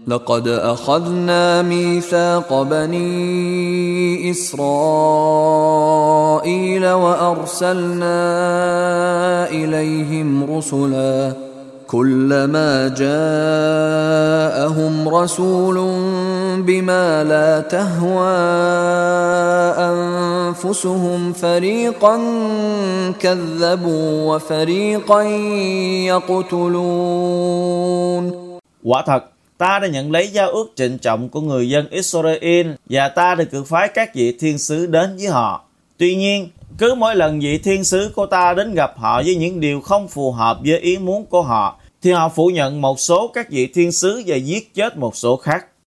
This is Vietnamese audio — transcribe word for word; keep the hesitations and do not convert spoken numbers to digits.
لقد أخذنا ميثاق بني إسرائيل وأرسلنا إليهم رسلا كلما جاءهم رسول بما لا تهوى أنفسهم فريقا كذبوا وفريقا يقتلون. Quả thật, ta đã nhận lấy giao ước trịnh trọng của người dân Israel và ta đã cử phái các vị thiên sứ đến với họ. Tuy nhiên, cứ mỗi lần vị thiên sứ của ta đến gặp họ với những điều không phù hợp với ý muốn của họ, thì họ phủ nhận một số các vị thiên sứ và giết chết một số khác.